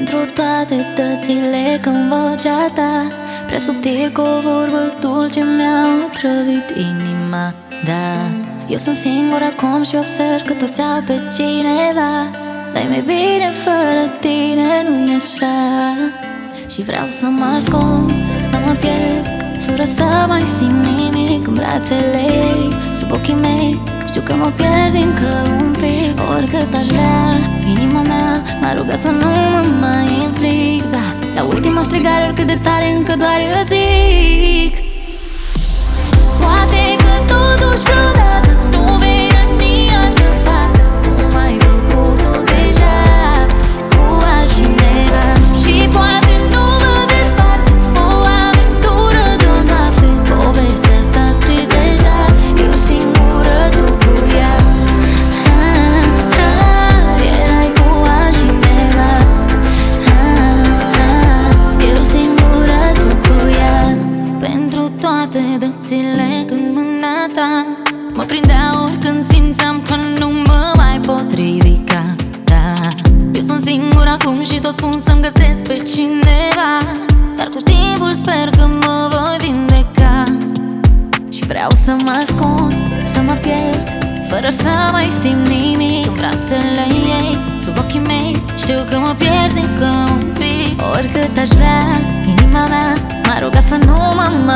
Pentru toate dățile când vocea ta prea subtil cu o vorbă dulce mi-a otrăvit inima. Da, eu sunt singur acum și observ că toți au pe cineva, dar e mai bine fără tine, nu-i așa? Și vreau să mă ascund, să mă pierd, fără să mai simt nimic în brațele ei, sub ochii mei. Știu că mă pierzi încă un pic. Oricât aș vrea, inima mea m-a rugat să nu mă mai implic. Da, la ultima strigare, oricât de tare, încă doar eu zic: poate că totuși vreodată nu vei răni altă fată, cum ai făcut-o deja cu altcineva. Și poate nu mă despart o aventură de o noapte. Povestea s-a scris deja, eu singură, tu cu ea. Erai cu altcineva. Eu singură, tu cu ea. Pentru toate dățile când mâna ta mă prindea oricând simțeam că nu mă mai pot ridica. Da, eu sunt singur acum și tot spun să-mi găsesc pe cineva, dar cu timpul sper că mă voi vindeca. Și vreau să mă ascund, să mă pierd, fără să mai simt nimic în brațele ei, sub ochii mei. Știu că mă pierzi încă un pic. Oricât aș vrea, inima mea m-a rugat să nu mă mai